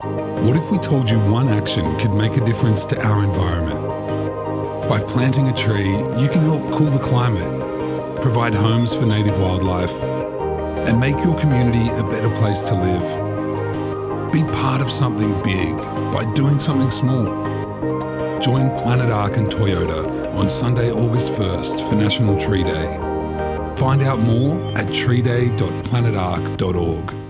What if we told you one action could make a difference to our environment? By planting a tree, you can help cool the climate, provide homes for native wildlife, and make your community a better place to live. Be part of something big by doing something small. Join Planet Ark and Toyota on Sunday, August 1st for National Tree Day. Find out more at treeday.planetark.org.